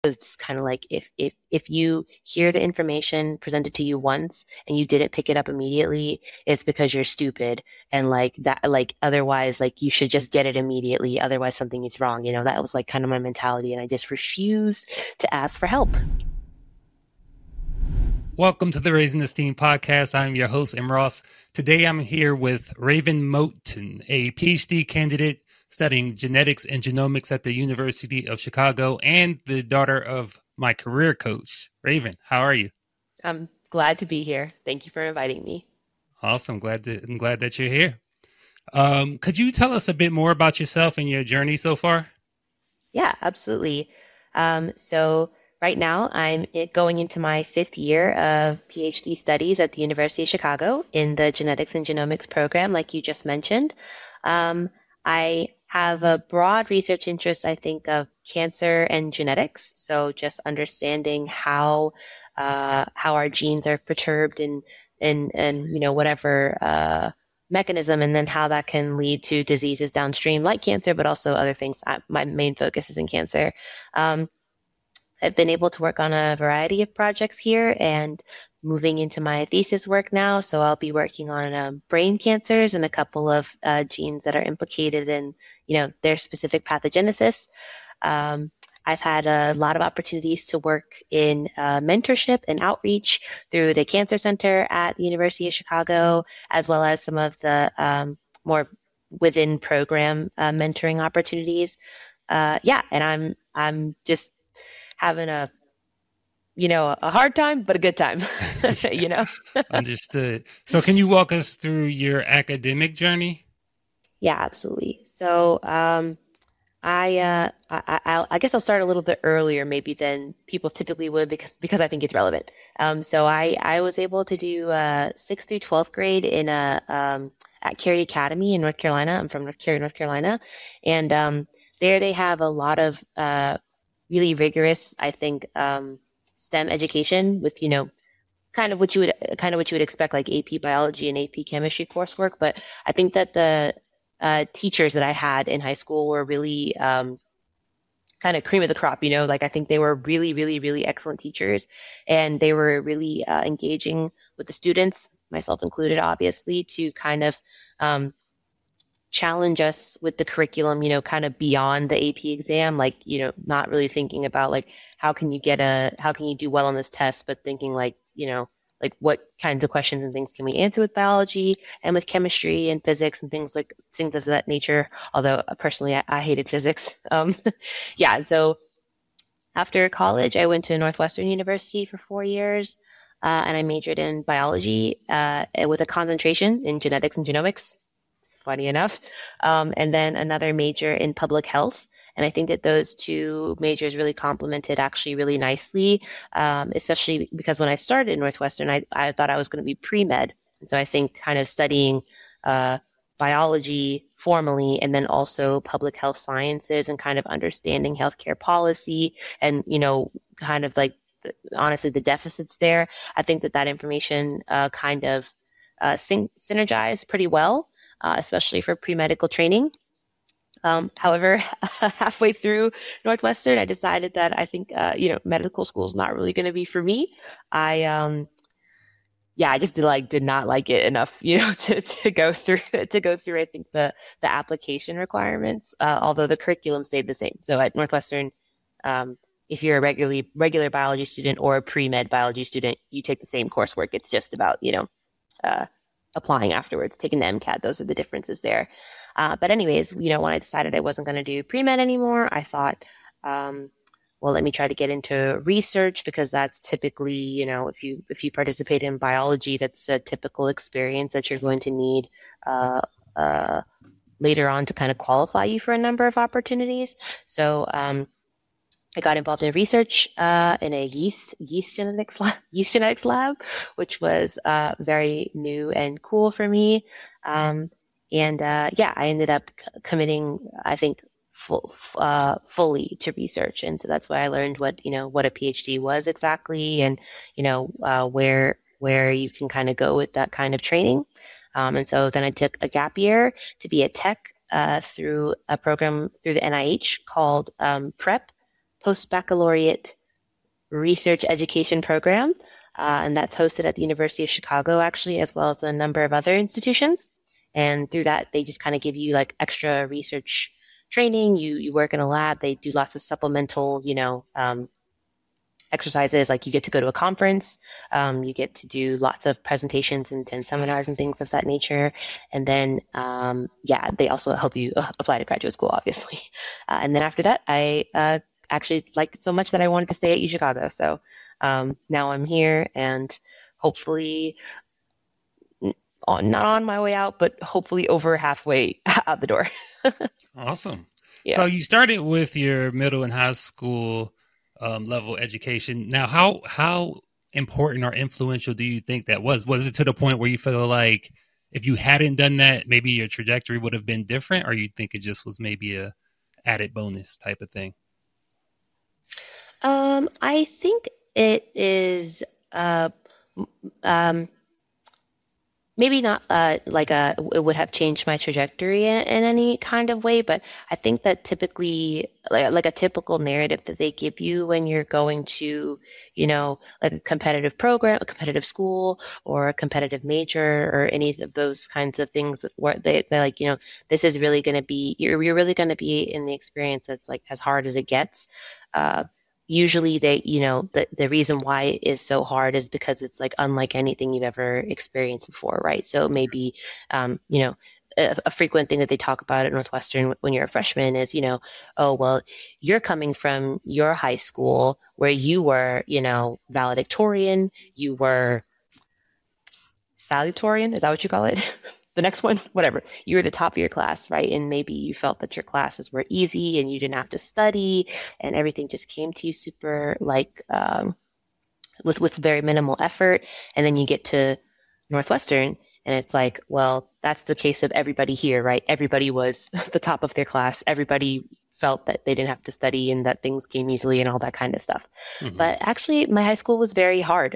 It's kind of like if you hear the information presented to you once and you didn't pick it up immediately, it's because you're stupid. And like that, like otherwise, like you should just get it immediately. Otherwise, something is wrong. That was like kind of my mentality, and I just refused to ask for help. Welcome to the Raising the STEAM podcast. I'm your host, M. Ross. Today I'm here with Raven Moten, a PhD candidate studying genetics and genomics at the University of Chicago and the daughter of my career coach. Raven, how are you? I'm glad to be here. Thank you for inviting me. Awesome. I'm glad that you're here. Could you tell us a bit more about yourself and your journey so far? Yeah, absolutely. So right now I'm going into my 5th year of PhD studies at the University of Chicago in the genetics and genomics program, like you just mentioned. I have a broad research interest, I think, of cancer and genetics. So just understanding how our genes are perturbed in whatever mechanism, and then how that can lead to diseases downstream like cancer, but also other things. My main focus is in cancer. I've been able to work on a variety of projects here and moving into my thesis work now. So I'll be working on brain cancers and a couple of genes that are implicated in, their specific pathogenesis. I've had a lot of opportunities to work in mentorship and outreach through the Cancer Center at the University of Chicago, as well as some of the more within program mentoring opportunities. And I'm just having a hard time, but a good time, Understood. So can you walk us through your academic journey? Yeah, absolutely. So I guess I'll start a little bit earlier maybe than people typically would because I think it's relevant. So I was able to do 6th through 12th grade at Cary Academy in North Carolina. I'm from Cary, North Carolina, and there they have a lot of really rigorous, I think, STEM education with, kind of what you would expect, like AP biology and AP chemistry coursework. But I think that the teachers that I had in high school were really kind of cream of the crop, like I think they were really, really, really excellent teachers, and they were really engaging with the students, myself included, obviously, to kind of challenge us with the curriculum, kind of beyond the AP exam, like, not really thinking about like, how can you do well on this test, but thinking like, like what kinds of questions and things can we answer with biology and with chemistry and physics and things of that nature. Although personally, I hated physics. Yeah. So after college, I went to Northwestern University for 4 years, and I majored in biology, with a concentration in genetics and genomics. Funny enough. And then another major in public health. And I think that those two majors really complemented actually really nicely, especially because when I started in Northwestern, I thought I was going to be pre-med. And so I think kind of studying biology formally, and then also public health sciences and kind of understanding healthcare policy and, kind of like, honestly, the deficits there. I think that information kind of synergized pretty well. Especially for pre-medical training. However, halfway through Northwestern, I decided that I think, medical school is not really going to be for me. I just did not like it enough, to go through, I think the application requirements, although the curriculum stayed the same. So at Northwestern, if you're a regular biology student or a pre-med biology student, you take the same coursework. It's just about, applying afterwards, taking the MCAT. Those are the differences there. But anyways, when I decided I wasn't going to do pre-med anymore, I thought, well, let me try to get into research, because that's typically, if you participate in biology, that's a typical experience that you're going to need later on to kind of qualify you for a number of opportunities. So I got involved in research in a yeast genetics lab, which was very new and cool for me. I ended up committing, I think, fully to research, and so that's why I learned what a PhD was exactly, and where you can kind of go with that kind of training. And so then I took a gap year to be a tech through a program through the NIH called PrEP. post-baccalaureate research education program. And that's hosted at the University of Chicago, actually, as well as a number of other institutions. And through that, they just kind of give you like extra research training. You work in a lab. They do lots of supplemental, exercises. Like you get to go to a conference, you get to do lots of presentations and attend seminars and things of that nature. And then, they also help you apply to graduate school, obviously. And then after that, I actually liked it so much that I wanted to stay at UChicago. So now I'm here and hopefully not on my way out, but hopefully over halfway out the door. Awesome. Yeah. So you started with your middle and high school level education. Now, how important or influential do you think that was? Was it to the point where you feel like if you hadn't done that, maybe your trajectory would have been different, or you think it just was maybe a added bonus type of thing? I think it is maybe not it would have changed my trajectory in any kind of way, but I think that typically like a typical narrative that they give you when you're going to, like a competitive program, a competitive school, or a competitive major, or any of those kinds of things where they're like, this is really going to be, you're really going to be in the experience that's like as hard as it gets. Usually they, the reason why it is so hard is because it's like unlike anything you've ever experienced before, right? So maybe, a frequent thing that they talk about at Northwestern when you're a freshman is, oh, well, you're coming from your high school where you were, valedictorian, you were salutatorian, is that what you call it? The next one, whatever, you were the top of your class, right? And maybe you felt that your classes were easy and you didn't have to study and everything just came to you super with very minimal effort. And then you get to Northwestern and it's like, well, that's the case of everybody here, right? Everybody was the top of their class. Everybody felt that they didn't have to study and that things came easily and all that kind of stuff. Mm-hmm. But actually my high school was very hard.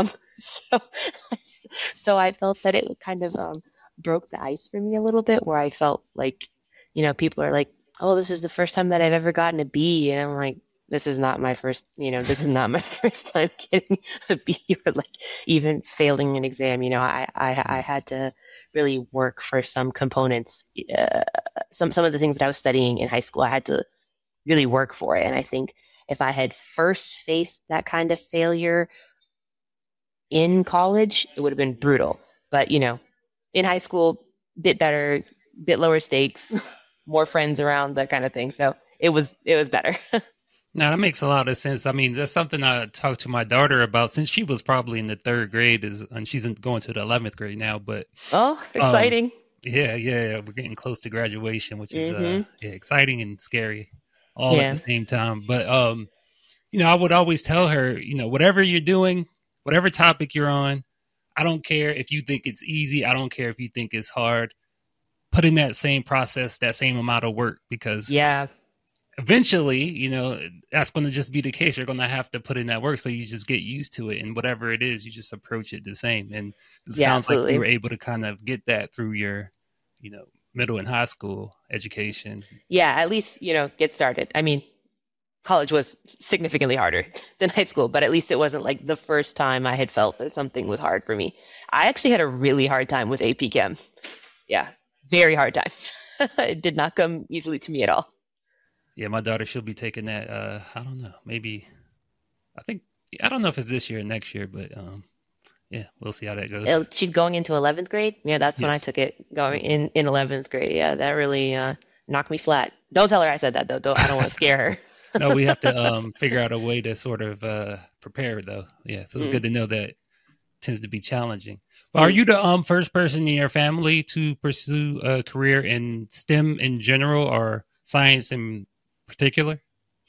So I felt that it kind of, broke the ice for me a little bit where I felt like, people are like, oh, this is the first time that I've ever gotten a B. And I'm like, this is not my first time getting a B or like even failing an exam. I had to really work for some components. Some of the things that I was studying in high school, I had to really work for it. And I think if I had first faced that kind of failure in college, it would have been brutal. But, in high school, bit better, bit lower stakes, more friends around, that kind of thing. So it was better. Now, that makes a lot of sense. I mean, that's something I talked to my daughter about since she was probably in the third grade, and she's going to the 11th grade now. But exciting! Yeah, we're getting close to graduation, which is exciting and scary all at the same time. But I would always tell her, whatever you're doing, whatever topic you're on, I don't care if you think it's easy. I don't care if you think it's hard. Put in that same process, that same amount of work, because eventually, that's going to just be the case. You're going to have to put in that work. So you just get used to it. And whatever it is, you just approach it the same. And it sounds absolutely. Like you were able to kind of get that through your, middle and high school education. Yeah, at least, get started. I mean, college was significantly harder than high school, but at least it wasn't like the first time I had felt that something was hard for me. I actually had a really hard time with AP Chem. Yeah, very hard time. It did not come easily to me at all. Yeah, my daughter, she'll be taking that. I don't know, I don't know if it's this year or next year, but we'll see how that goes. She's going into 11th grade. Yeah, that's when I took it, going in 11th grade. Yeah, that really knocked me flat. Don't tell her I said that, though. I don't want to scare her. No, we have to figure out a way to sort of prepare, though. Yeah, so it's good to know that tends to be challenging. But are you the first person in your family to pursue a career in STEM in general or science in particular?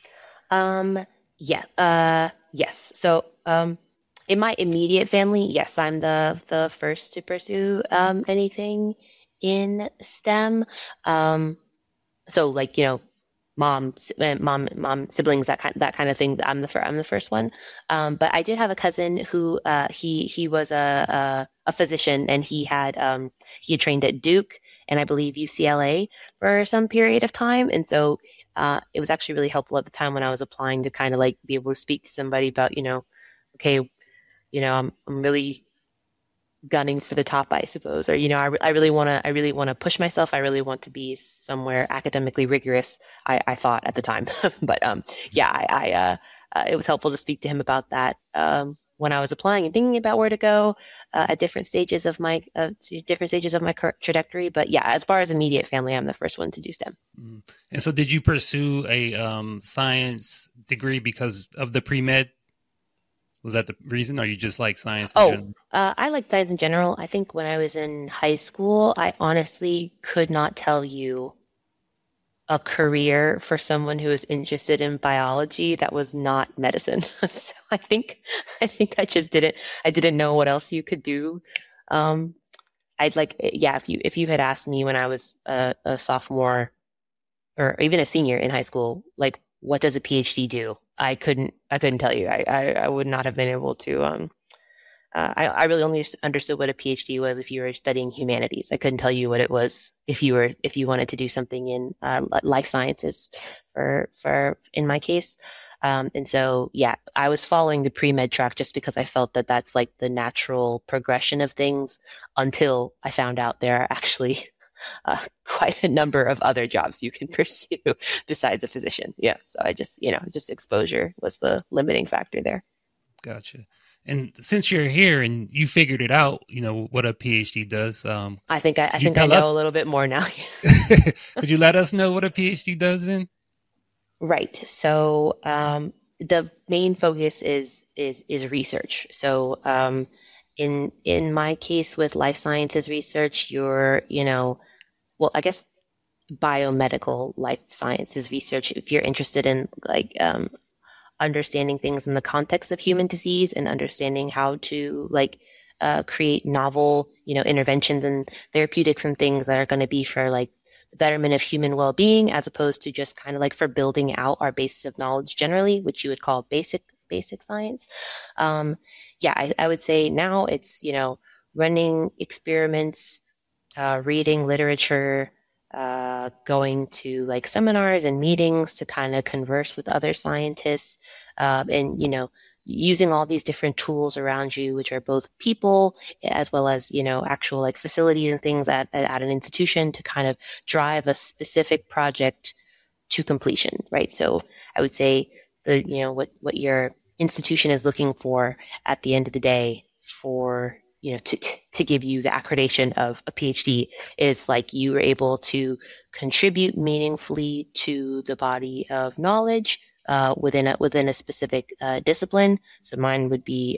Yes. So in my immediate family, yes, I'm the first to pursue anything in STEM. So like, mom siblings, that kind of thing. I'm the first one. But I did have a cousin who he was a physician, and he had trained at Duke and I believe UCLA for some period of time, and so it was actually really helpful at the time when I was applying to kind of like be able to speak to somebody about, okay, I'm really gunning to the top, I suppose. Or, I really want to push myself. I really want to be somewhere academically rigorous. I thought at the time, but yeah, it was helpful to speak to him about that when I was applying and thinking about where to go at different stages of my trajectory. But yeah, as far as immediate family, I'm the first one to do STEM. Mm. And so, did you pursue a science degree because of the pre-med? Was that the reason, or you just like science in general? I like science in general. I think when I was in high school, I honestly could not tell you a career for someone who is interested in biology that was not medicine. So I just didn't know what else you could do. I'd like, yeah, if you had asked me when I was a sophomore or even a senior in high school, like, what does a PhD do? I couldn't tell you. I would not have been able to. I really only understood what a PhD was if you were studying humanities. I couldn't tell you what it was if you wanted to do something in life sciences, for in my case. And so, yeah, I was following the pre-med track just because I felt that that's like the natural progression of things until I found out there are actually quite a number of other jobs you can pursue besides a physician. Yeah. So I just exposure was the limiting factor there. Gotcha. And since you're here and you figured it out, what a PhD does. I think I know a little bit more now. Could you let us know what a PhD does then? Right. So the main focus is research. So in my case with life sciences research, well, I guess biomedical life sciences research, if you're interested in like understanding things in the context of human disease and understanding how to like create novel, interventions and therapeutics and things that are going to be for like the betterment of human well-being, as opposed to just kind of like for building out our basis of knowledge generally, which you would call basic science. Yeah, I would say now it's, running experiments, reading literature, going to like seminars and meetings to kind of converse with other scientists, and using all these different tools around you, which are both people as well as actual like facilities and things at an institution to kind of drive a specific project to completion, right? So I would say what your institution is looking for at the end of the day for to give you the accreditation of a PhD is like you are able to contribute meaningfully to the body of knowledge within a specific discipline. So mine would be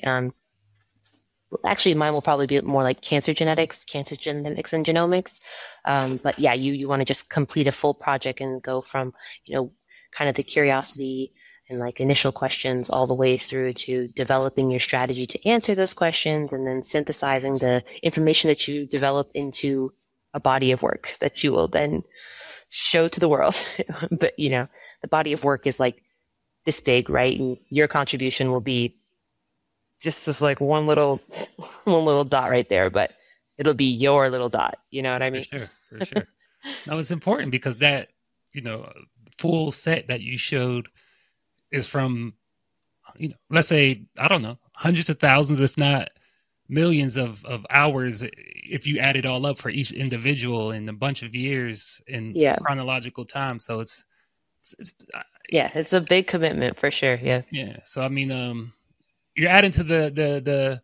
actually mine will probably be more like cancer genetics and genomics. But yeah, you want to just complete a full project and go from kind of the curiosity and like initial questions all the way through to developing your strategy to answer those questions and then synthesizing the information that you develop into a body of work that you will then show to the world. But the body of work is like this big, right? And your contribution will be just like one little dot right there, but it'll be your little dot. You know what I mean? For sure. No, it's important because that, full set that you showed is from, let's say, I don't know, hundreds of thousands, if not millions of hours, if you add it all up for each individual in a bunch of years in chronological time. So it's it's a big commitment for sure. Yeah. Yeah. So, I mean, you're adding to the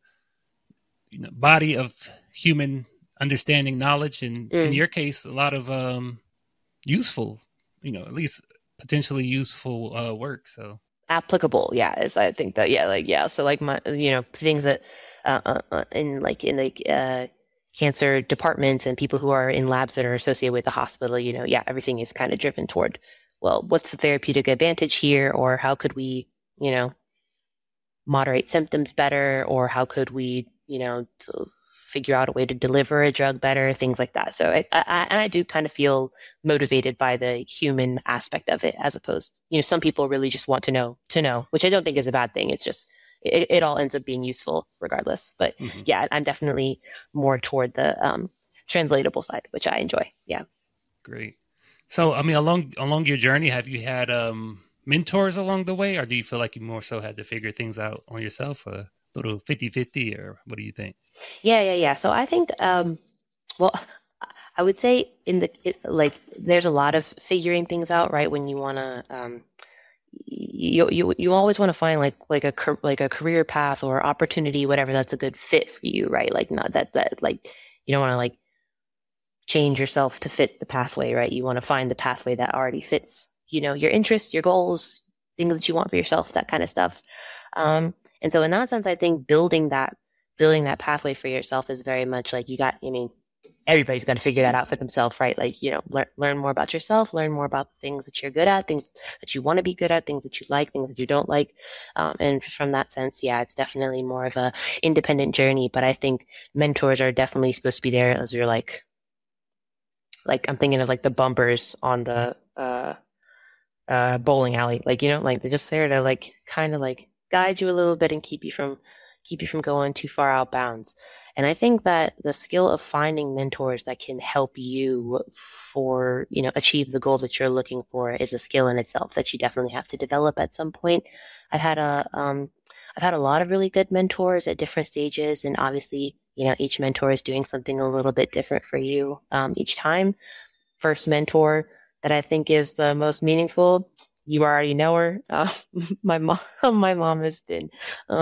body of human understanding knowledge. And in your case, a lot of useful, at least potentially useful work. So applicable, is I think that so like my things that in cancer departments and people who are in labs that are associated with the hospital, everything is kind of driven toward, well, what's the therapeutic advantage here, or how could we moderate symptoms better, or how could we figure out a way to deliver a drug better, things like that. So I do kind of feel motivated by the human aspect of it, as opposed, some people really just want to know, which I don't think is a bad thing. It's just, it all ends up being useful regardless. But yeah, I'm definitely more toward the translatable side, which I enjoy. Yeah. Great. So, I mean, along your journey, have you had mentors along the way, or do you feel like you more so had to figure things out on yourself, a little 50-50, or what do you think? Yeah. So I think, well, I would say there's a lot of figuring things out, right? When you want to, you always want to find like a career path or opportunity, whatever that's a good fit for you, right? Like not that like you don't want to like change yourself to fit the pathway, right? You want to find the pathway that already fits, your interests, your goals, things that you want for yourself, that kind of stuff. And so in that sense, I think building that pathway for yourself is very much like everybody's got to figure that out for themselves, right? Like, learn more about yourself, learn more about things that you're good at, things that you want to be good at, things that you like, things that you don't like. And from that sense, yeah, it's definitely more of a independent journey. But I think mentors are definitely supposed to be there as you're like I'm thinking of like the bumpers on the bowling alley, like like they're just there to like kind of like guide you a little bit and keep you from going too far out bounds. And I think that the skill of finding mentors that can help you for achieve the goal that you're looking for is a skill in itself that you definitely have to develop at some point. I've had a lot of really good mentors at different stages, and obviously each mentor is doing something a little bit different for you each time. First mentor that I think is the most meaningful, you already know her. My mom has been,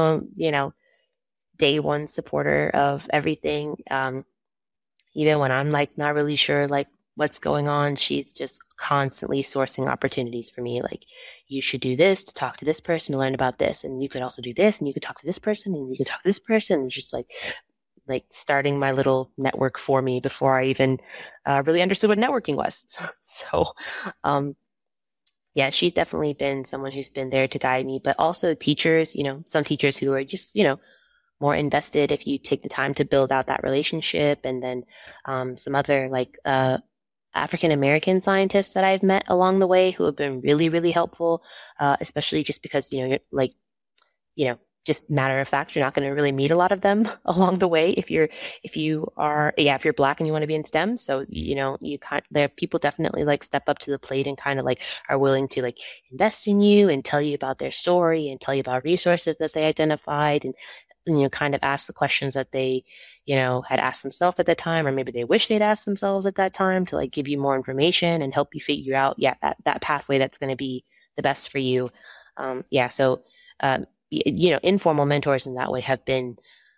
day one supporter of everything. Even when I'm like not really sure like what's going on, she's just constantly sourcing opportunities for me. Like, you should do this to talk to this person to learn about this, and you could also do this, and you could talk to this person, and you could talk to this person. And just like starting my little network for me before I even really understood what networking was. So, yeah, she's definitely been someone who's been there to guide me, but also teachers, some teachers who are just, more invested if you take the time to build out that relationship. And then some other like African American scientists that I've met along the way who have been really, really helpful, especially just because, you're like, just matter of fact, you're not going to really meet a lot of them along the way if you're Black and you want to be in STEM. So, there people definitely like step up to the plate and kind of like are willing to like invest in you and tell you about their story and tell you about resources that they identified and kind of ask the questions that they, had asked themselves at the time, or maybe they wish they'd asked themselves at that time to like give you more information and help you figure out, that pathway that's going to be the best for you. So, informal mentors in that way have been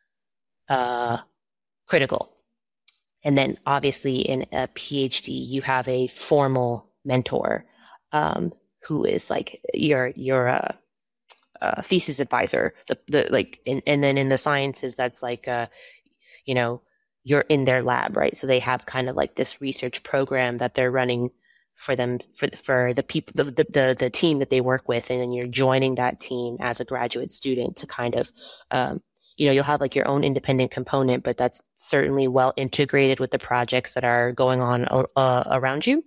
critical. And then obviously in a PhD, you have a formal mentor who is like your thesis advisor. And then in the sciences, that's like you're in their lab, right? So they have kind of like this research program that they're running for them, for the people, the team that they work with. And then you're joining that team as a graduate student to kind of, you'll have like your own independent component, but that's certainly well integrated with the projects that are going on around you.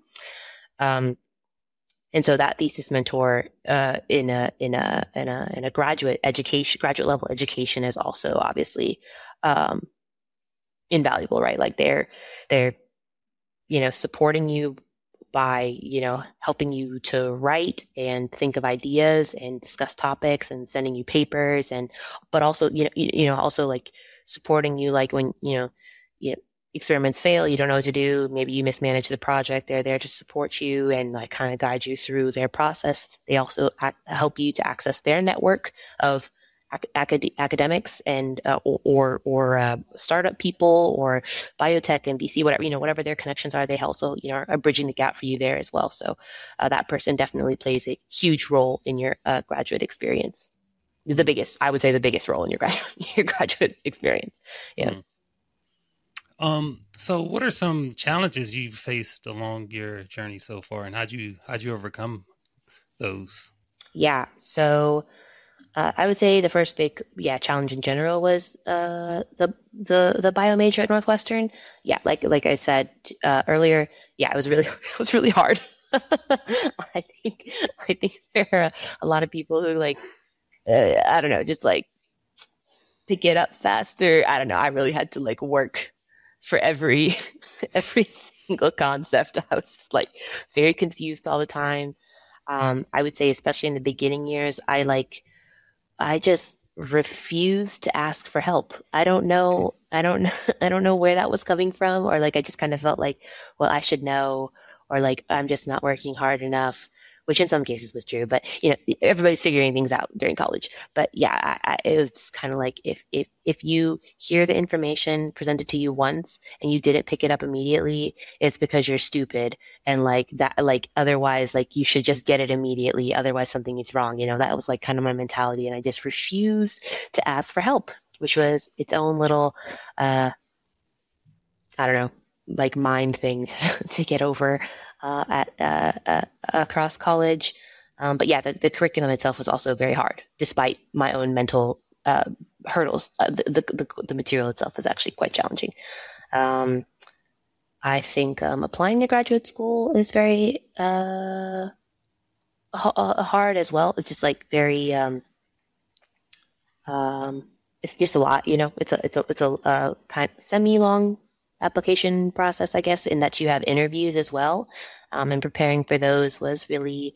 And so that thesis mentor in a graduate level education is also obviously invaluable, right? Like they're supporting you by helping you to write and think of ideas and discuss topics and sending you papers, but also also like supporting you like when experiments fail, you don't know what to do, maybe you mismanage the project, they're there to support you and like kind of guide you through their process. They also help you to access their network of academics and or startup people or biotech and VC, whatever their connections are. They also are bridging the gap for you there as well. So that person definitely plays a huge role in your graduate experience. I would say the biggest role in your graduate experience. Yeah. So what are some challenges you've faced along your journey so far, and how'd you overcome those? Yeah. So I would say the first big, challenge in general was the bio major at Northwestern. Yeah, like I said earlier, it was really it was really hard. I think there are a lot of people who like I don't know, just like to get up faster. I don't know. I really had to like work for every every single concept. I was like very confused all the time. I would say, especially in the beginning years, I just refused to ask for help. I don't know. I don't know. I don't know where that was coming from, or like I just kind of felt like, well, I should know, or like I'm just not working hard enough, which in some cases was true. But everybody's figuring things out during college. But yeah, it was kind of like if you hear the information presented to you once and you didn't pick it up immediately, it's because you're stupid, and like that, like otherwise, like you should just get it immediately. Otherwise, something is wrong. That was like kind of my mentality, and I just refused to ask for help, which was its own little, I don't know, like mind thing to get over across college. But yeah, the curriculum itself was also very hard, despite my own mental hurdles. The material itself is actually quite challenging. I think applying to graduate school is very hard as well. It's just like very it's just a lot. It's a kind of semi-long application process, I guess, in that you have interviews as well. And preparing for those was really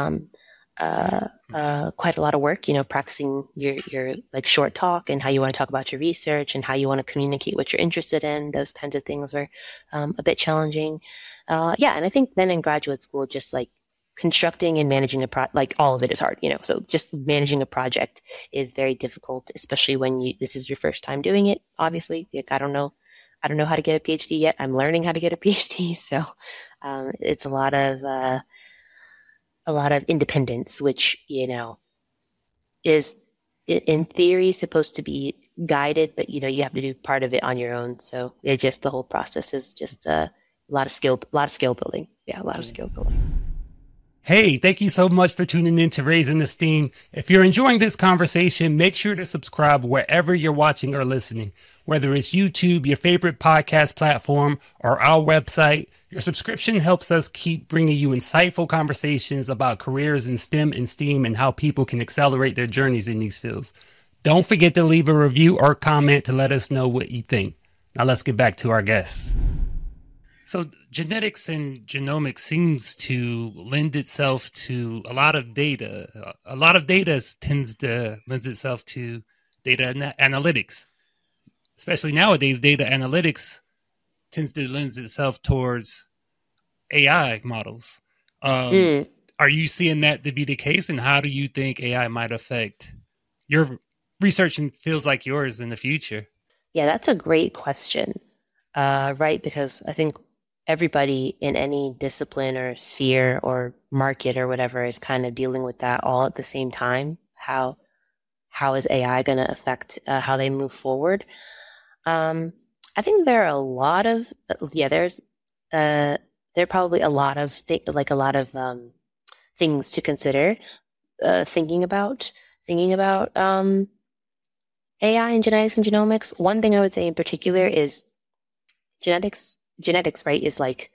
quite a lot of work, practicing your like short talk and how you want to talk about your research and how you want to communicate what you're interested in. Those kinds of things were a bit challenging. And I think then in graduate school, just like constructing and managing like all of it is hard, so just managing a project is very difficult, especially when this is your first time doing it. Obviously, like, I don't know how to get a PhD yet. I'm learning how to get a PhD. So, it's a lot of independence, which, is in theory supposed to be guided, but you have to do part of it on your own. So the whole process is just a lot of skill building. Yeah, a lot of skill building. Hey, thank you so much for tuning in to Raising the Steam. If you're enjoying this conversation, make sure to subscribe wherever you're watching or listening, whether it's YouTube, your favorite podcast platform, or our website. Your subscription helps us keep bringing you insightful conversations about careers in STEM and STEAM and how people can accelerate their journeys in these fields. Don't forget to leave a review or comment to let us know what you think. Now let's get back to our guests. So genetics and genomics seems to lend itself to a lot of data. A lot of data tends to lend itself to data analytics. Especially nowadays, data analytics tends to lend itself towards AI models. Are you seeing that to be the case? And how do you think AI might affect your research and fields like yours in the future? Yeah, that's a great question. Right, because I think everybody in any discipline or sphere or market or whatever is kind of dealing with that all at the same time. How is AI going to affect how they move forward? I think there are a lot of there are probably a lot of things to consider thinking about AI and genetics and genomics. One thing I would say in particular is genetics, right, is like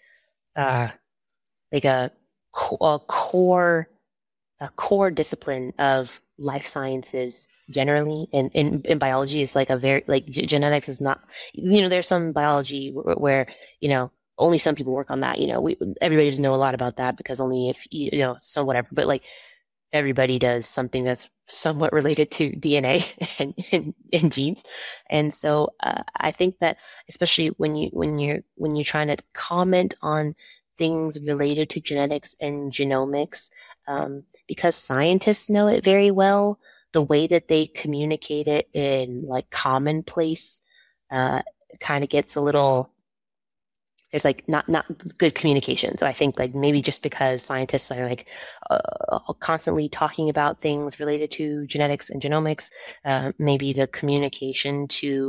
a core discipline of life sciences generally, and in biology is like a very like genetics is not, there's some biology where only some people work on that. Everybody doesn't know a lot about that because only if so whatever, but like everybody does something that's somewhat related to DNA and genes. And so I think that especially when you're trying to comment on things related to genetics and genomics, because scientists know it very well, the way that they communicate it in like commonplace kind of gets a little, there's like not good communication. So I think like maybe just because scientists are like constantly talking about things related to genetics and genomics, maybe the communication to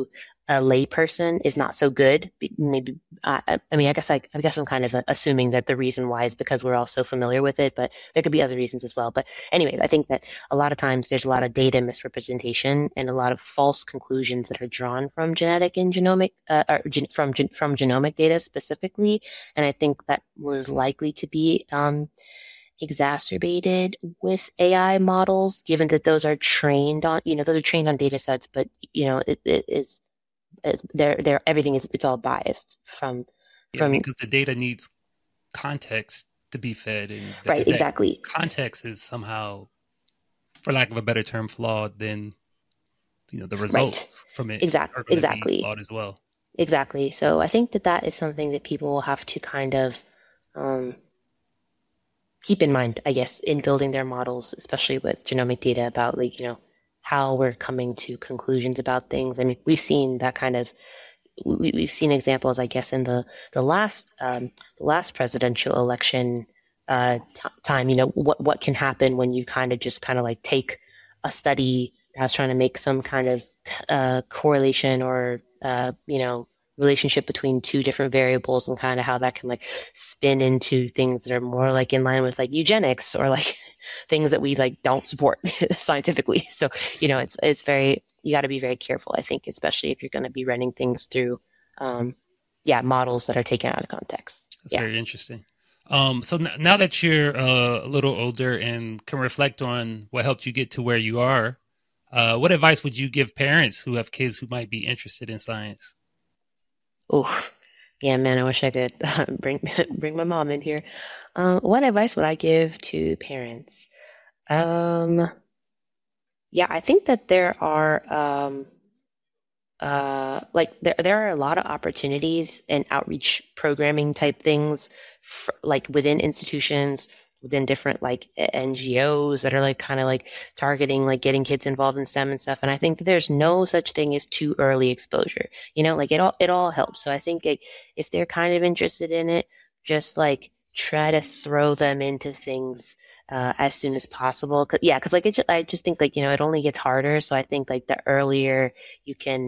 a layperson is not so good. Maybe I mean I guess I'm kind of assuming that the reason why is because we're all so familiar with it, but there could be other reasons as well. But anyway, I think that a lot of times there's a lot of data misrepresentation and a lot of false conclusions that are drawn from genetic and genomic from genomic data specifically, and I think that was likely to be exacerbated with AI models, given that those are trained on, those are trained on data sets, but it is they're everything is it's all biased Yeah, from because the data needs context to be fed, and right, if that exactly, context is somehow, for lack of a better term, flawed, then the right, results from it are going to be flawed as well. exactly. So I think that that is something that people will have to kind of um, keep in mind, I guess, in building their models, especially with genomic data about how we're coming to conclusions about things. I mean, we've seen that kind of we've seen examples, I guess, in the last presidential election time. What can happen when you kind of like take a study that's trying to make some kind of correlation or relationship between two different variables, and kind of how that can like spin into things that are more like in line with like eugenics or like things that we like don't support scientifically. So it's very, you got to be very careful, I think, especially if you're going to be running things through models that are taken out of context. That's very interesting. So now that you're a little older and can reflect on what helped you get to where you are, what advice would you give parents who have kids who might be interested in science? Oh, yeah, man, I wish I could bring my mom in here. What advice would I give to parents? Um, yeah, I think that there are there are a lot of opportunities and outreach programming type things like within institutions, within different like NGOs that are like kind of like targeting like getting kids involved in STEM and stuff. And I think that there's no such thing as too early exposure. Like it all helps. So I think if they're kind of interested in it, just like try to throw them into things as soon as possible. Cause like I just think like it only gets harder. So I think like the earlier you can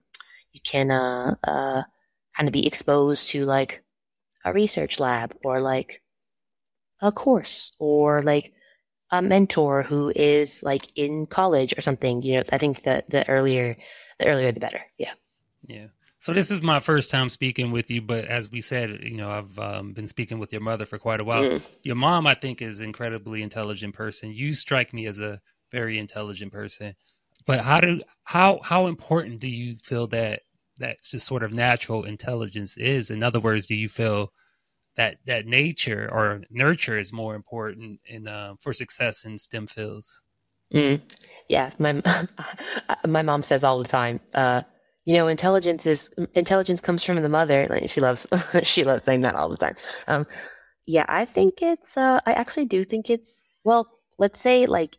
kind of be exposed to like a research lab or like a course or like a mentor who is like in college or something. I think that the earlier the better. Yeah. Yeah. So this is my first time speaking with you, but as we said, I've been speaking with your mother for quite a while. Mm. Your mom, I think, is an incredibly intelligent person. You strike me as a very intelligent person. But how important do you feel that just sort of natural intelligence is? In other words, do you feel that nature or nurture is more important in for success in STEM fields? Mm. Yeah. My mom says all the time, intelligence comes from the mother. Like, she loves she loves saying that all the time. Um, yeah, I think I actually do think it's, well, let's say like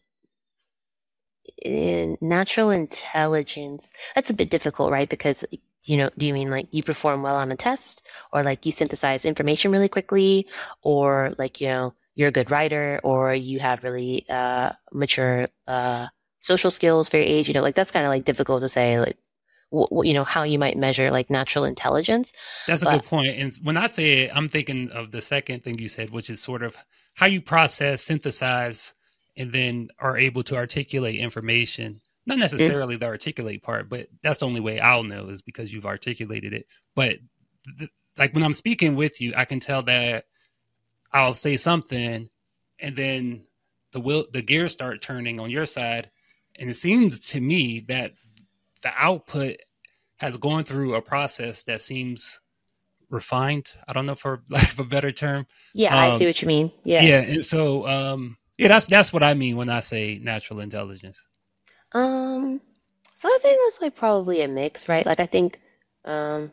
in natural intelligence, that's a bit difficult, right? Because, do you mean like you perform well on a test, or like you synthesize information really quickly, or like, you're a good writer, or you have really mature social skills for your age? Like that's kind of like difficult to say, like, how you might measure like natural intelligence. That's a good But point. And when I say it, I'm thinking of the second thing you said, which is sort of how you process, synthesize, and then are able to articulate information. Not mm, necessarily the articulate part, but that's the only way I'll know is because you've articulated it. But like when I'm speaking with you, I can tell that I'll say something, and then the gears start turning on your side, and it seems to me that the output has gone through a process that seems refined. I don't know, for lack of a better term. yeah, I see what you mean. Yeah. Yeah, and so that's what I mean when I say natural intelligence. Um, so I think that's like probably a mix, right? Like I think, um,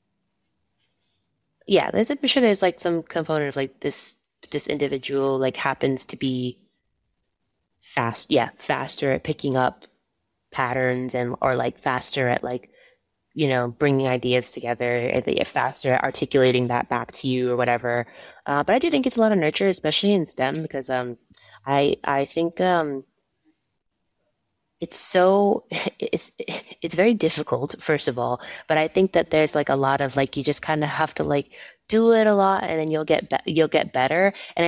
yeah, I'm sure there's like some component of like this individual like happens to be faster at picking up patterns, and or like faster at like bringing ideas together, and they get faster at articulating that back to you or whatever. But I do think it's a lot of nurture, especially in STEM, because I think it's very difficult, first of all, but I think that there's like a lot of like you just kind of have to like do it a lot and then you'll get better. And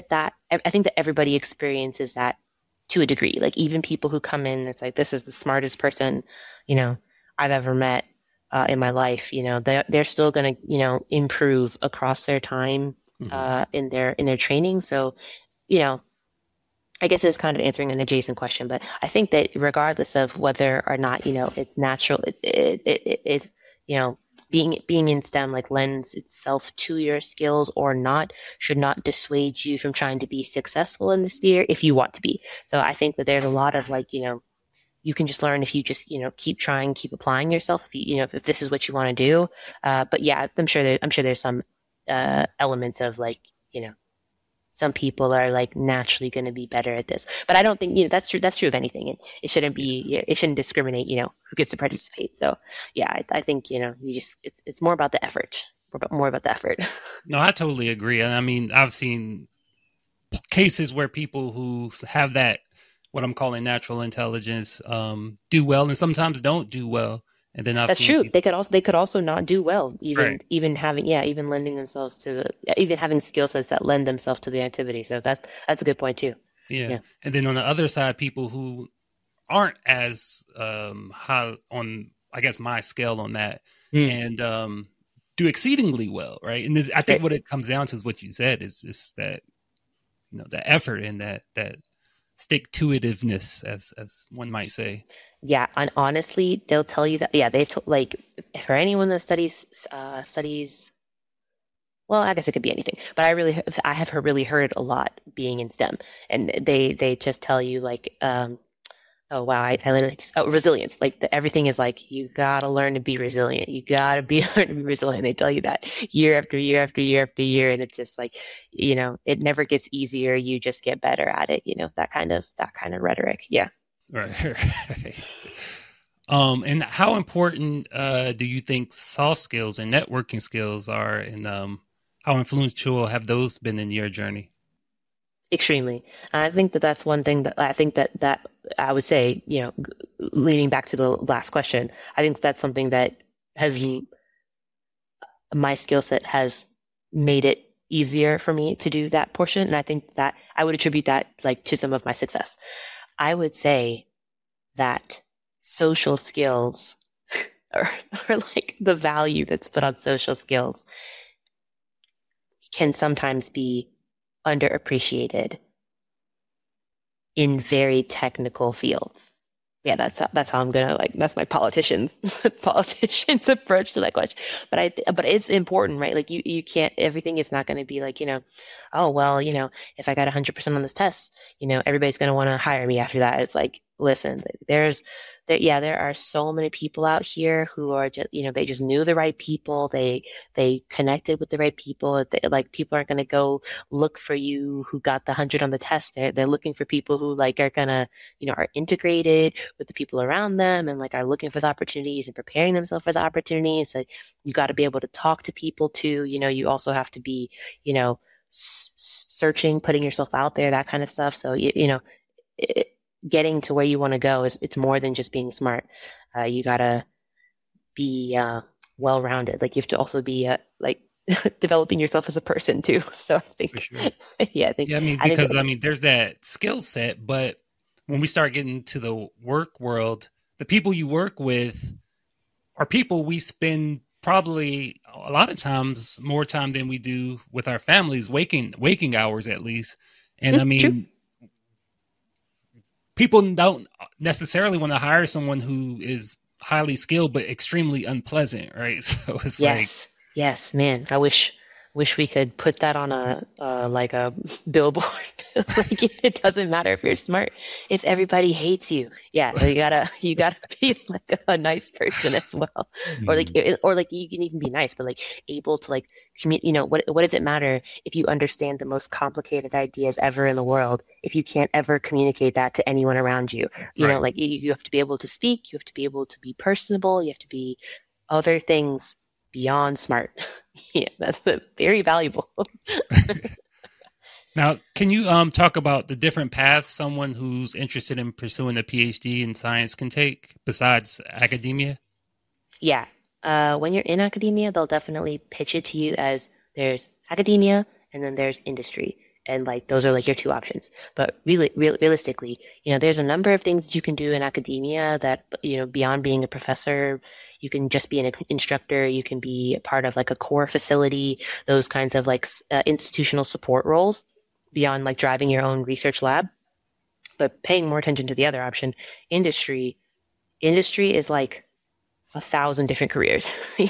I think that everybody experiences that to a degree. Like even people who come in, it's like this is the smartest person, you know, I've ever met in my life. You know, they're still gonna, you know, improve across their time Hmm. in their training. So, you know, I guess it's kind of answering an adjacent question, but I think that regardless of whether or not, you know, it's natural, it's, you know, being in STEM like lends itself to your skills or not should not dissuade you from trying to be successful in this sphere if you want to be. So I think that there's a lot of like, you know, you can just learn if you just, you know, keep trying, keep applying yourself, if you know, if this is what you want to do. But yeah, I'm sure there's some elements of like, you know, some people are like naturally going to be better at this. But I don't think, you know, that's true. That's true of anything. It shouldn't Yeah. be, it shouldn't discriminate, you know, who gets to participate. So yeah, I think, you know, it's more about the effort, more about the effort. No, I totally agree. And I mean, I've seen cases where people who have that, what I'm calling natural intelligence, do well and sometimes don't do well. And then I've That's seen true. people, They could also not do well, right. even having, yeah, even lending themselves to even having skill sets that lend themselves to the activity. So that's a good point too. Yeah. Yeah. And then on the other side, people who aren't as high on, I guess, my scale on that, Mm. and do exceedingly well, right? And I think Right. what it comes down to is what you said is just that, you know, the effort and that stick to itiveness, as one might say. Yeah, and honestly, they'll tell you that. Yeah, like for anyone that studies. Well, I guess it could be anything, but I have really heard a lot being in STEM, and they just tell you like, oh wow, I literally resilience. Like everything is like you gotta learn to be resilient. You gotta be learn to be resilient. They tell you that year after year after year after year, and it's just like, you know, it never gets easier. You just get better at it. You know, that kind of rhetoric. Yeah. Right. Right. And how important do you think soft skills and networking skills are, and how influential have those been in your journey? Extremely. And I think that that's one thing that I think that I would say, you know, leaning back to the last question, I think that's something that has my skill set has made it easier for me to do that portion. And I think that I would attribute that like to some of my success. I would say that social skills or, or like the value that's put on social skills can sometimes be underappreciated in very technical fields. Yeah, that's how I'm gonna like that's my politician's approach to that question. But it's important, right? Like you can't everything is not gonna be like, you know, oh well, you know, if I got 100% on this test, you know, everybody's gonna want to hire me after that. It's like, listen, there are so many people out here who are just, you know, they just knew the right people. They connected with the right people. Like people aren't gonna go look for you who got the 100 on the test. They're looking for people who like are gonna, you know, are integrated with the people around them and like are looking for the opportunities and preparing themselves for the opportunities. So you got to be able to talk to people too. You know, you also have to be, you know, searching, putting yourself out there, that kind of stuff. So you know, it, getting to where you want to go is it's more than just being smart. You gotta be well rounded. Like you have to also be like developing yourself as a person too. So I For think, sure. yeah, Yeah, I mean, I think because I mean, there's that skill set, but when we start getting to the work world, the people you work with are people we spend probably a lot of times more time than we do with our families, waking hours at least. And I true. mean, people don't necessarily want to hire someone who is highly skilled but extremely unpleasant, right? So it's like, Yes. Yes, man. Wish we could put that on a like a billboard. Like it doesn't matter if you're smart. If everybody hates you. Yeah, you gotta be like a nice person as well. mm, Or like you can even be nice, but like able to like communicate, you know, what does it matter if you understand the most complicated ideas ever in the world if you can't ever communicate that to anyone around you? You know, right. like you have to be able to speak, you have to be able to be personable, you have to be other things beyond smart. Yeah, very valuable. Now, can you talk about the different paths someone who's interested in pursuing a PhD in science can take besides academia? Yeah. When you're in academia, they'll definitely pitch it to you as there's academia and then there's industry. And like those are like your two options. But really, realistically, there's a number of things that you can do in academia that, beyond being a professor, you can just be an instructor, you can be a part of like a core facility, those kinds of like institutional support roles beyond like driving your own research lab. But paying more attention to the other option, industry, industry is like 1,000 different careers.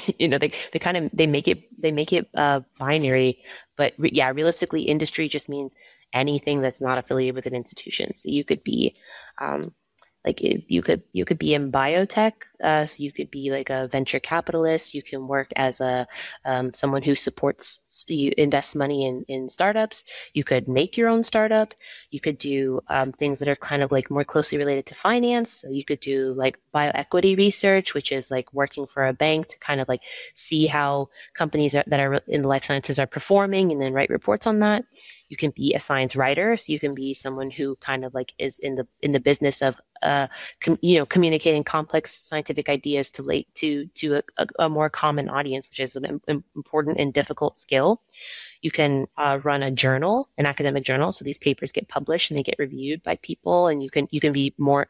They make it binary, but yeah, realistically, industry just means anything that's not affiliated with an institution. So you could be like you could be in biotech, so you could be like a venture capitalist. You can work as a someone who supports you invests money in startups. You could make your own startup. You could do things that are kind of like more closely related to finance. So you could do like bioequity research, which is like working for a bank to kind of like see how companies that are in the life sciences are performing, and then write reports on that. You can be a science writer, so you can be someone who kind of like is in the business of communicating complex scientific ideas to a more common audience, which is an important and difficult skill. You can run a journal, an academic journal, so these papers get published and they get reviewed by people, and you can be more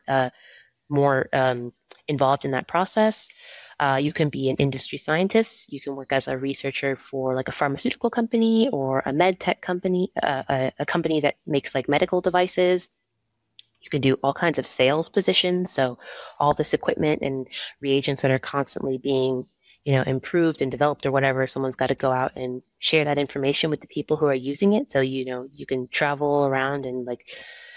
involved in that process. You can be an industry scientist. You can work as a researcher for like a pharmaceutical company or a med tech company, a company that makes like medical devices. You can do all kinds of sales positions. So all this equipment and reagents that are constantly being, improved and developed or whatever, someone's got to go out and share that information with the people who are using it. So, you can travel around and like,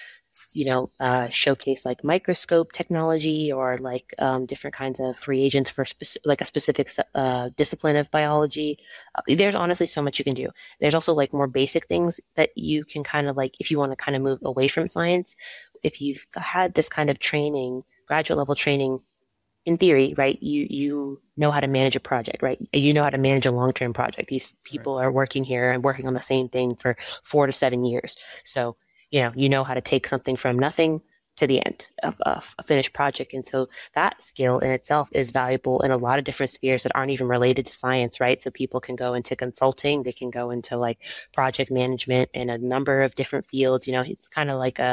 showcase like microscope technology or like different kinds of reagents for like a specific discipline of biology. There's honestly so much you can do. There's also like more basic things that you can kind of like, if you want to kind of move away from science, if you've had this kind of training, graduate level training, in theory, right, you know how to manage a project, right? You know how to manage a long-term project. These people are working here and working on the same thing for 4 to 7 years. So you know how to take something from nothing to the end of a finished project. And so that skill in itself is valuable in a lot of different spheres that aren't even related to science, right? So people can go into consulting, they can go into like project management in a number of different fields. It's kind of like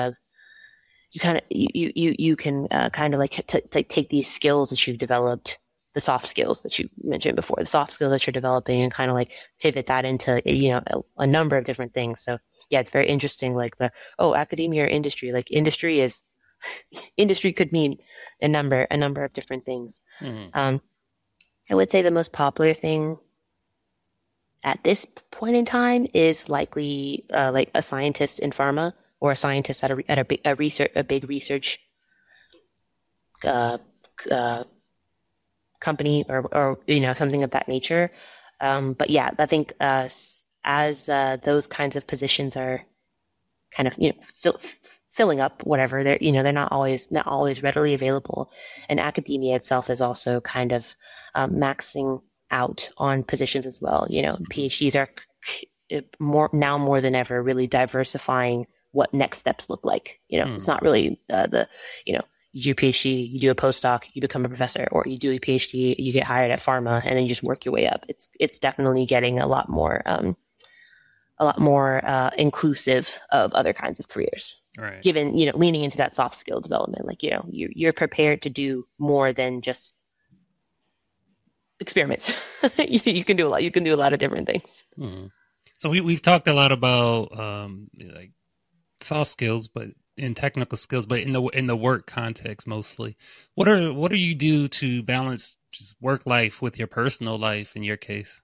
you can kind of like take these skills that you've developed, the soft skills that you mentioned before, the soft skills that you're developing, and kind of like pivot that into, a number of different things. So yeah, it's very interesting. Like academia or industry, like industry could mean a number of different things. Mm-hmm. I would say the most popular thing at this point in time is likely like a scientist in pharma or a scientist at a big research company or something of that nature. But yeah, I think as those kinds of positions are kind of still filling up, whatever, they're not always readily available, and academia itself is also kind of maxing out on positions as well. PhDs are more than ever really diversifying what next steps look like. It's not really you do a PhD, you do a postdoc, you become a professor, or you do a PhD, you get hired at pharma, and then you just work your way up. It's definitely getting a lot more inclusive of other kinds of careers. Right. Given leaning into that soft skill development, like you're prepared to do more than just experiments. You can do a lot. You can do a lot of different things. Mm-hmm. So we've talked a lot about like soft skills, but in technical skills, but in the work context mostly. What do you do to balance just work life with your personal life in your case?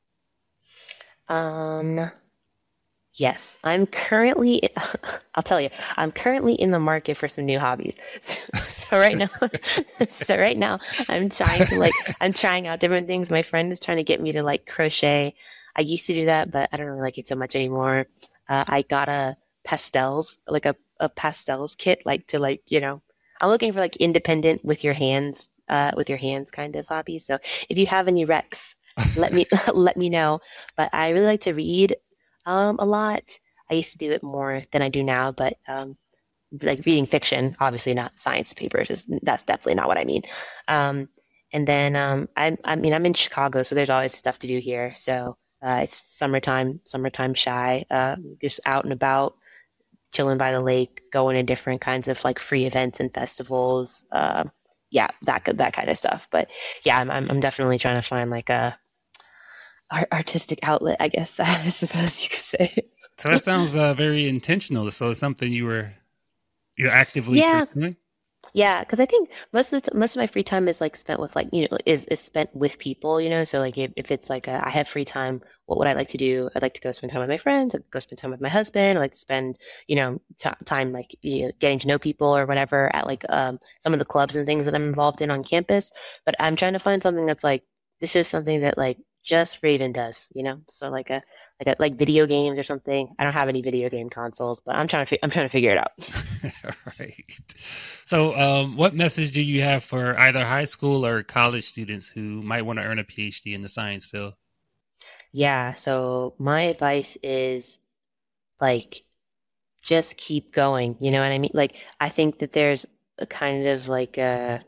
Yes, I'm currently in the market for some new hobbies. So right now I'm trying out different things. My friend is trying to get me to like crochet. I used to do that, but I don't really like it so much anymore. I got a pastels kit, I'm looking for like independent with your hands kind of hobbies. So if you have any recs, let me know. But I really like to read a lot. I used to do it more than I do now, but like reading fiction, obviously not science papers. That's definitely not what I mean. Um, and then I mean, I'm in Chicago, so there's always stuff to do here. So it's summertime shy, just out and about, chilling by the lake, going to different kinds of like free events and festivals. Yeah, that kind of stuff. But yeah, I'm definitely trying to find like a artistic outlet, I guess. I suppose you could say. So that sounds very intentional. So it's something you're actively Yeah, pursuing. yeah, because I think most of my free time is like spent with like is spent with people, so like if it's like I have free time, what would I like to do? I'd like to go spend time with my friends. I'd go spend time with my husband. I like to spend time like getting to know people or whatever at like some of the clubs and things that I'm involved in on campus. But I'm trying to find something that's like this is something that like just Raven does, so like video games or something. I don't have any video game consoles, but I'm trying to figure it out. Right. So, what message do you have for either high school or college students who might want to earn a PhD in the science field? Yeah, so my advice is like just keep going. You know what I mean? Like I think that there's a kind of like a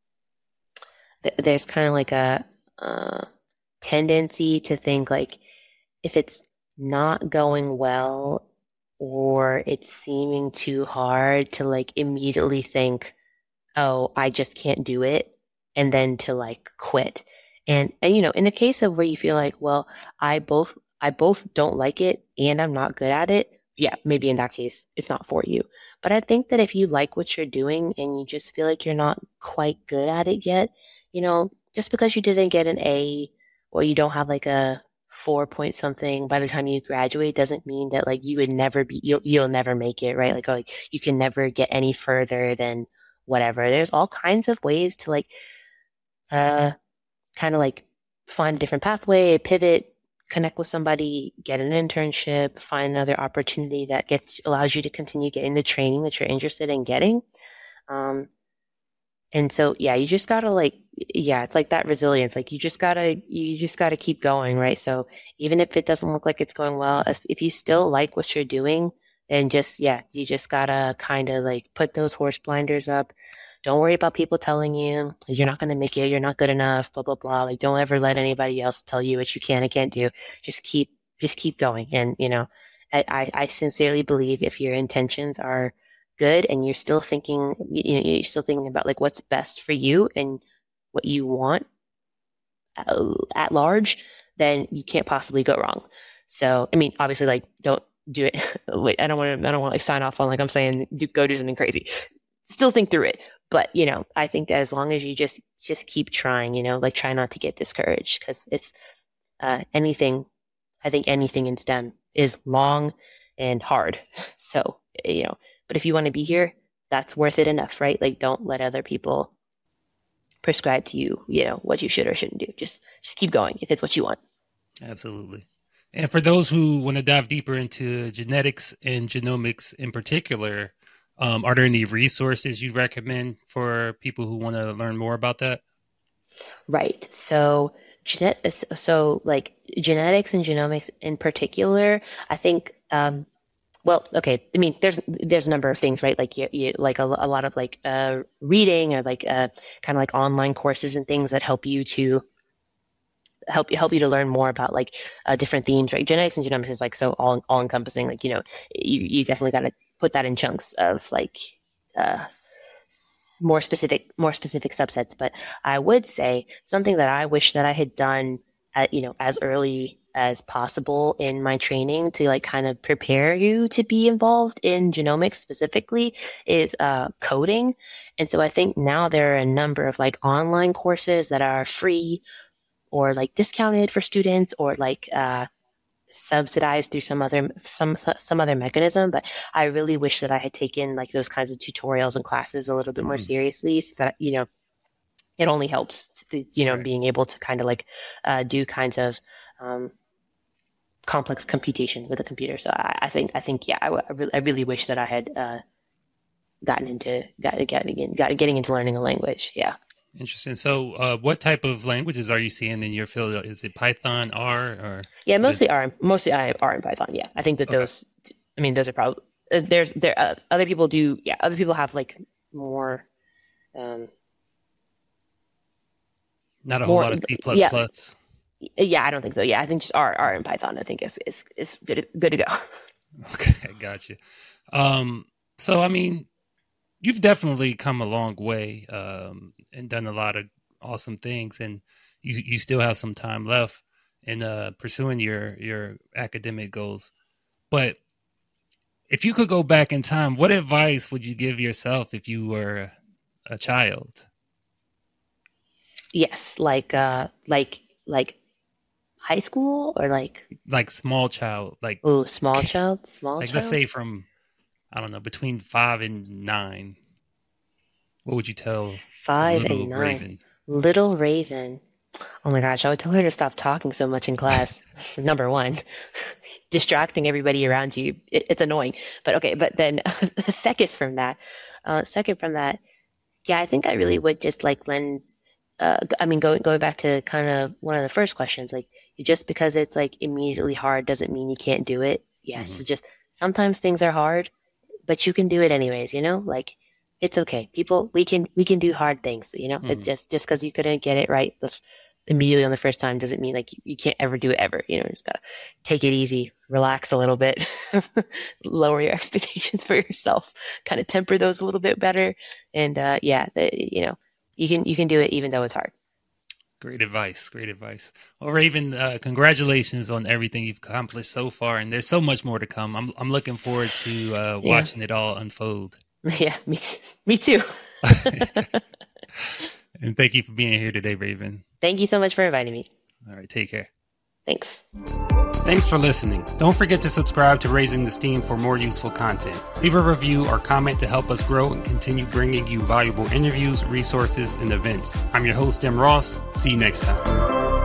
there's kind of like a tendency to think like if it's not going well or it's seeming too hard to like immediately think, oh, I just can't do it, and then to like quit. And in the case of where you feel like, well, I both don't like it and I'm not good at it, yeah, maybe in that case it's not for you. But I think that if you like what you're doing and you just feel like you're not quite good at it yet, just because you didn't get an A or you don't have like a 4 point something by the time you graduate doesn't mean that like you would never you'll never make it, right? Like, oh, like you can never get any further than whatever. There's all kinds of ways to like uh kind of like find a different pathway, pivot, connect with somebody, get an internship, find another opportunity that allows you to continue getting the training that you're interested in getting. Um, and so, yeah, you just gotta like, yeah, it's like that resilience. Like you just gotta keep going, right? So even if it doesn't look like it's going well, if you still like what you're doing, then yeah, you just gotta kind of like put those horse blinders up. Don't worry about people telling you you're not gonna make it, you're not good enough, blah blah blah. Like don't ever let anybody else tell you what you can and can't do. Just keep going. And I sincerely believe if your intentions are good and you're still thinking about like what's best for you and what you want at large, then you can't possibly go wrong. So I mean, obviously, like don't do it. Wait, I don't want to like sign off on like I'm saying go do something crazy. Still think through it, but I think as long as you just keep trying, like try not to get discouraged because it's anything. I think anything in STEM is long and hard. So but if you want to be here, that's worth it enough, right? Like don't let other people prescribe to you, what you should or shouldn't do. Just keep going if it's what you want. Absolutely. And for those who want to dive deeper into genetics and genomics in particular, are there any resources you recommend for people who want to learn more about that? Right. So like genetics and genomics in particular, I think well, okay. I mean, there's a number of things, right? Like you like a lot of like reading or like kind of like online courses and things that help you to learn more about like different themes, right? Genetics and genomics is like so all encompassing. Like you definitely got to put that in chunks of like uh, more specific subsets. But I would say something that I wish that I had done at as early as possible in my training to like kind of prepare you to be involved in genomics specifically is coding. And so I think now there are a number of like online courses that are free or like discounted for students or like subsidized through some other mechanism. But I really wish that I had taken like those kinds of tutorials and classes a little bit more seriously, so that it only helps Right. being able to kind of like do kinds of complex computation with a computer. So I think yeah, I really wish that I had getting into learning a language. Yeah. Interesting. So, what type of languages are you seeing in your field? Is it Python, R, or Yeah, is it? mostly R and Python. Yeah, I think that Okay. those. I mean, those are probably other people do. Yeah, other people have like more. Not a whole lot of C++. Yeah, yeah, I don't think so. Yeah, I think just R and Python. I think is good to go. Okay, I got you. So I mean, you've definitely come a long way and done a lot of awesome things, and you still have some time left in pursuing your academic goals. But if you could go back in time, what advice would you give yourself if you were a child? Yes, like high school or like small child, like small child, let's say from, I don't know, between 5 and 9. What would you tell 5 little and 9? Raven? Little Raven. Oh my gosh, I would tell her to stop talking so much in class. Number one, distracting everybody around you. It's annoying. But okay, but then second from that, yeah, I think I really would just like lend. I mean, going back to kind of one of the first questions, like just because it's like immediately hard doesn't mean you can't do it. Yes, It's just sometimes things are hard, but you can do it anyways. Like it's okay. People, we can do hard things. It just because you couldn't get it right immediately on the first time doesn't mean like you can't ever do it ever. Just gotta take it easy, relax a little bit, lower your expectations for yourself, kind of temper those a little bit better, and you can do it even though it's hard. Great advice. Well, Raven, congratulations on everything you've accomplished so far, and there's so much more to come. I'm looking forward to watching it all unfold. Yeah, me too. And thank you for being here today, Raven. Thank you so much for inviting me. All right, take care. Thanks. Thanks for listening. Don't forget to subscribe to Raising the Steam for more useful content. Leave a review or comment to help us grow and continue bringing you valuable interviews, resources, and events. I'm your host, Tim Ross. See you next time.